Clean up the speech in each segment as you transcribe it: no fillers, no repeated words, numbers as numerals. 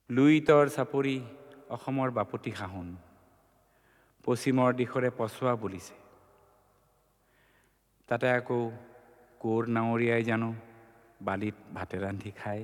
লুইতৰ চাপৰি অসমৰ বাপতি সাহোন পশ্চিমৰ দিশৰে পছোৱা বুলিছে। তাতে আকৌ কোৰ নাৱৰীয়াই জানো বালিত ভাতে ৰান্ধি খায়।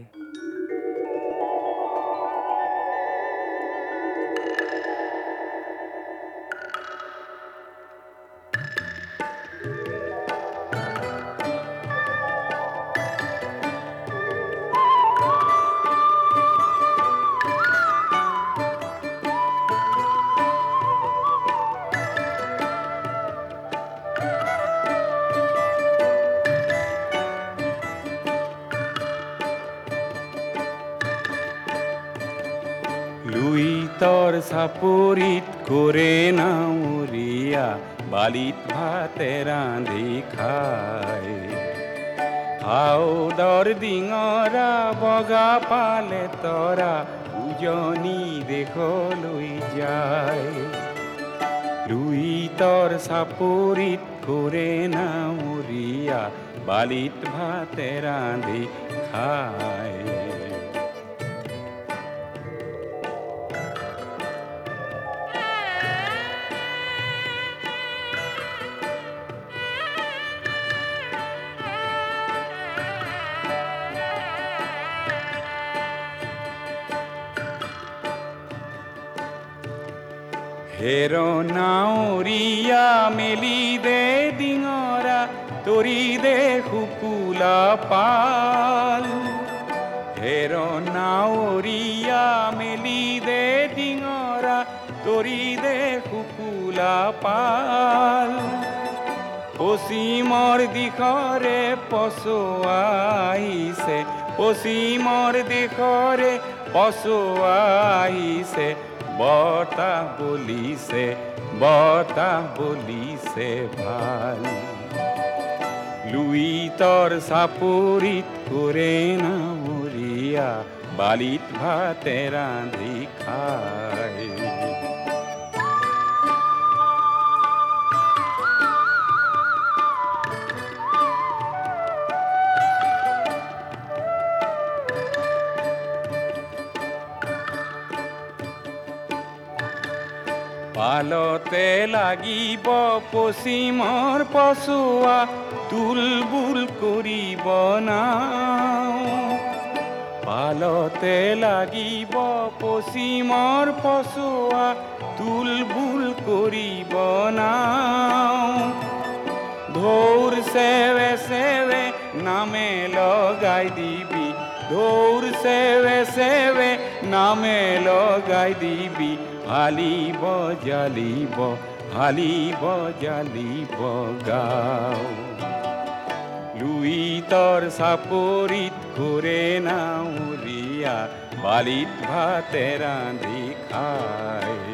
লুইতৰ চাপৰিত কৰে নাৱৰীয়া বালিত ভাতে ৰান্ধি খায়। হাওদৰ ডিঙৰা বগা পালে তৰা উজনি দেশলৈ যায়। লুইতৰ চাপৰিত কৰে নাৱৰীয়া বালিত ভাতে ৰান্ধি খায়। হেৰ নাৱৰীয়া মেলি দে ডিঙৰা তৰি দে শুকুলা পাল। হেৰ নাৱৰীয়া মেলি দে ডিঙৰা তৰি দে শুকুলা পাল। পশ্চিমৰ দিশৰে পছোৱা আহিছে, পশ্চিমৰ দিশৰে পছোৱা আহিছে। বতাহ বলিছে, বতাহ বলিছে ভাল। লুইতৰ চাপৰিত কৰে নাৱৰীয়া বালিত ভাতে ৰান্ধি খায়। পালতে লাগিব পশ্চিমৰ পছোৱা তুলবুল কৰিব নাও। পালতে লাগিব পশ্চিমৰ পছোৱা তুলবুল কৰিব নাও। ঢৌৰ চেৱে চেৱে নামে লগাই দিবি, ঢৌৰ চেৱে চেৱে নামে লগাই দিবি। হালিব জালিব, হালিব জালিব গাঁও। লুইতৰ চাপৰিত কৰে নাৱৰীয়া বালিত ভাতে ৰান্ধি খায়।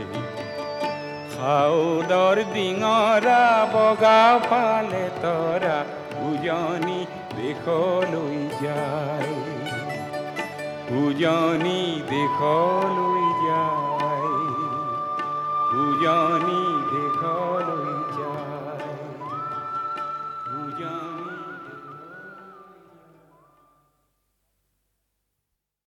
হাওদৰ ডিঙৰা বগা পালে তৰা উজনি দেশলৈ যায়, উজনি দেশলৈ যায়, উজনি